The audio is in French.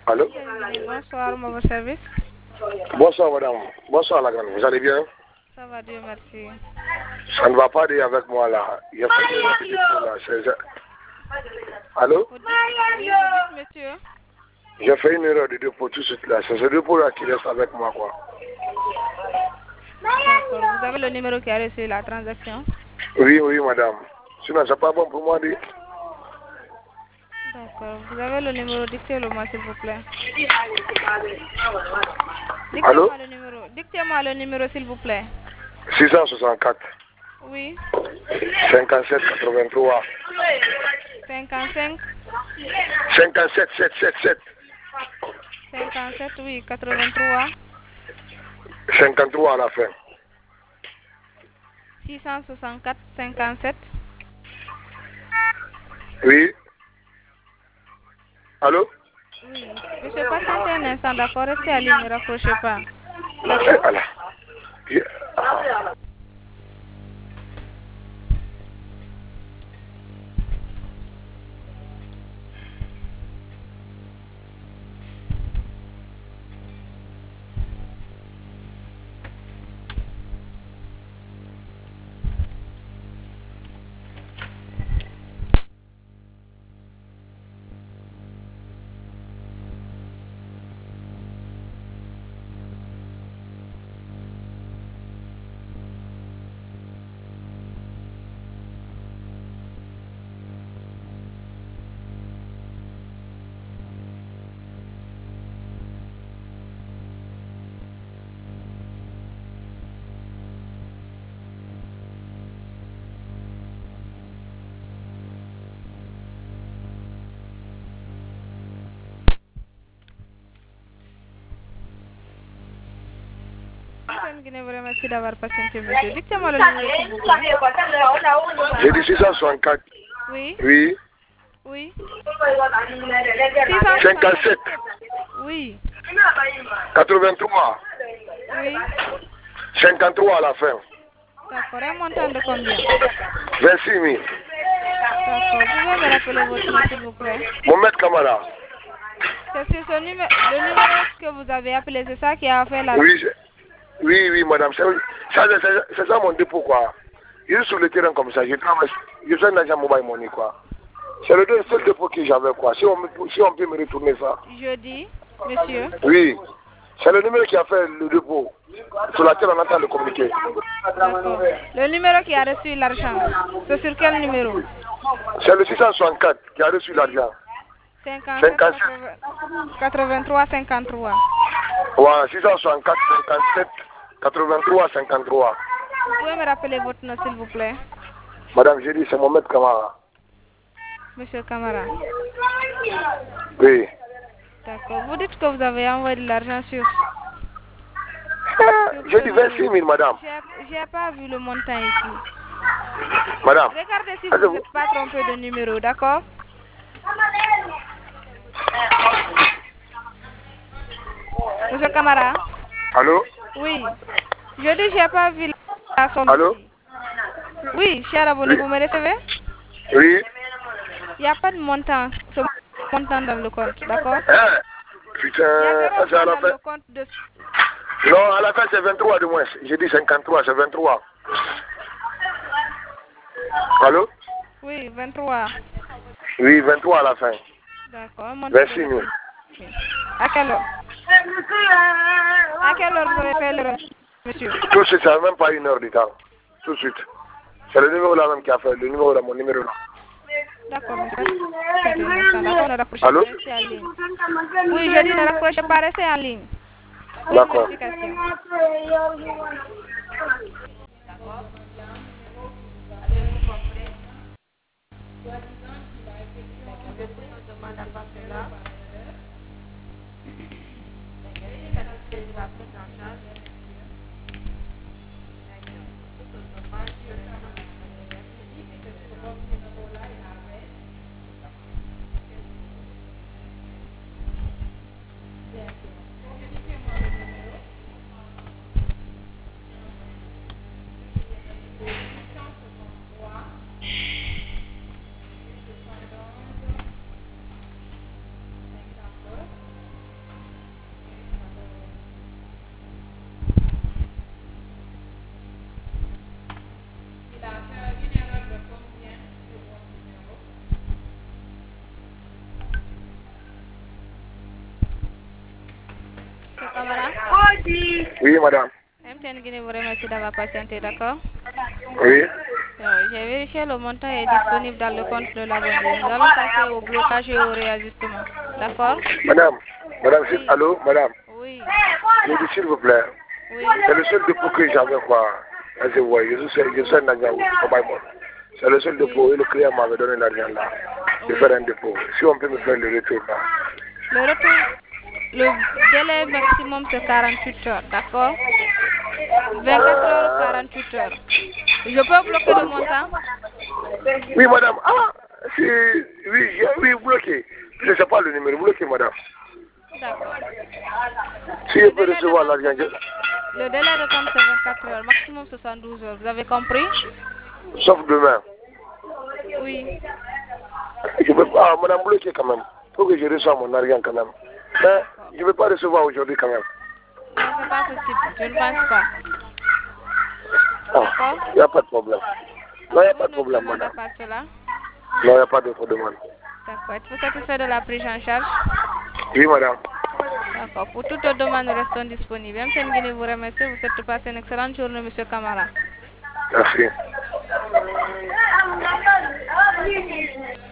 Allô? Bonsoir, à votre service. Bonsoir, madame. Bonsoir, la grande. Vous allez bien? Ça va, Dieu merci. Ça ne va pas dire avec moi, là. Il y a pas de là. Allô? Vous dites, monsieur? J'ai fait une erreur de dépôt tout de suite, là. C'est ce dépôt-là qui reste avec moi, quoi. D'accord. Vous avez le numéro qui a reçu la transaction? Oui, oui, madame. Sinon, c'est pas bon pour moi, dit. D'accord. Vous avez le numéro, dictez-le-moi, s'il vous plaît. Allô? Dictez-moi le numéro, s'il vous plaît. 664. Oui. 57 83. 55. 57 777. 57, oui. 83. 53 à la fin. 664, 57. Oui. Allô? Oui. Monsieur, patientez un instant, d'accord? Restez à ligne, ne raccrochez pas. D'accord? Voilà. Merci d'avoir patienté, monsieur. Dictez-moi le numéro, s'il vous plaît. J'ai dit 664. Oui. Oui. Oui. 57. Oui. 83. Oui. 53 à la fin. D'accord. Un montant de combien? 26 000. D'accord. Vous pouvez me rappeler votre nom, s'il vous plaît? Mohamed Kamara. C'est sur le numéro que vous avez appelé, c'est ça qui a fait la... Oui, oui, madame. C'est ça mon dépôt, quoi. Je suis sur le terrain comme ça. Je travaille. Je suis un agent mobile money, quoi. C'est le seul dépôt que j'avais, quoi. Si on peut me retourner ça. Jeudi, monsieur? Oui. C'est le numéro qui a fait le dépôt, sur laquelle on entend le communiquer. D'accord. Le numéro qui a reçu l'argent, c'est sur quel numéro? C'est le 664 qui a reçu l'argent. 57 83 53. Voilà, 664 57 83 53. Vous pouvez me rappeler votre nom, s'il vous plaît? Madame, j'ai dit, c'est Mohamed Kamara. Monsieur Camara. Oui. D'accord. Vous dites que vous avez envoyé de l'argent sur J'ai dit 26 000, madame. J'ai pas vu le montant ici. Madame. Regardez si vous ne êtes pas trompé de numéro, d'accord? Monsieur Camara? Allô? Oui. Je dis j'ai pas vu la somme Allô? ici. Oui, cher abonné, Oui. vous me recevez? Oui. Il n'y a pas de montant, ce montant dans le compte, d'accord? Hein? Il y a Putain, zéro ça c'est à franc la dans fin. le compte de... Non, à la fin c'est 23 de moins. J'ai dit 53, c'est 23. Allô? Oui, 23. Oui, 23 à la fin. D'accord, un montant de 26 000. 26 000. À quelle heure? À quelle heure vous avez fait le monsieur? Tout de suite, ça n'a même pas une heure du temps. Tout de suite. C'est le numéro là même qui a fait, le numéro là, mon numéro là. D'accord, monsieur. D'accord, ne rapprochez Allô? pas, restez en ligne. Oui, je dis ne rapprochez pas, restez en ligne. Une D'accord. vérification. Camara. Oui, madame. MTN Guinée vous remercie d'avoir patienté, d'accord? Oui. J'ai vérifié le montant est disponible dans le compte de l'abonné. Nous allons passer au blocage et au réajustement. D'accord? Madame, Oui. allô, madame. Oui. Je dis s'il vous plaît. Oui. C'est le seul dépôt que j'avais quoi. Je suis un agent au Baïmon. C'est le seul dépôt et le client m'avait donné l'argent là. De faire un dépôt. Si on peut me faire le retour là. Le retour, le délai maximum c'est 48 heures, d'accord? 24 heures, 48 heures. Je peux bloquer le montant? Oui, madame. Ah, oui, bloqué. Je ne sais pas le numéro. Bloqué, madame. D'accord. Si je peux recevoir l'argent. Le délai de compte c'est 24 heures, maximum 72 heures. Vous avez compris? Sauf demain. Oui. Je peux pas, madame, bloqué quand même. Il faut que je reçoive mon argent quand même. Mais je ne peux pas recevoir aujourd'hui quand même. Non, c'est pas possible. Je ne pense pas. Ah, D'accord? il n'y a pas de problème. Non, il n'y a pas de Une autre problème, demande à madame. part cela? Non, il n'y a pas d'autre demande. D'accord. Êtes-vous satisfait de la prise en charge? Oui, madame. D'accord. Pour toute demande, nous restons disponibles. MTN Guinée vous remercie. Vous souhaite passer une excellente journée, monsieur Camara. Merci.